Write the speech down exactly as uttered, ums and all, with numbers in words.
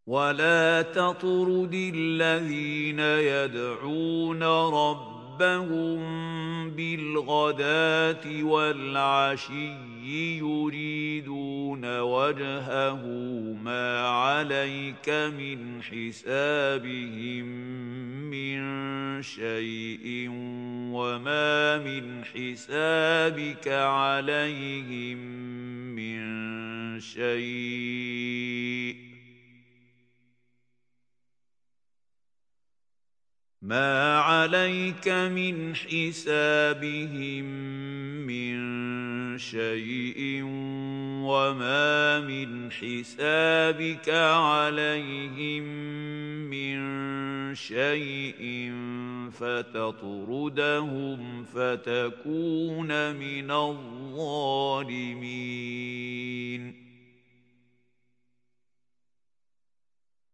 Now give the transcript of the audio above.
ولا تطرد الذين يدعون ربهم بالغداة والعشي يريدون وجهه ما عليك من حسابهم من شيء وما من حسابك عليهم من شيء ما عليك من حسابهم من شيء وما من حسابك عليهم من شيء فتطردهم فتكون من الظالمين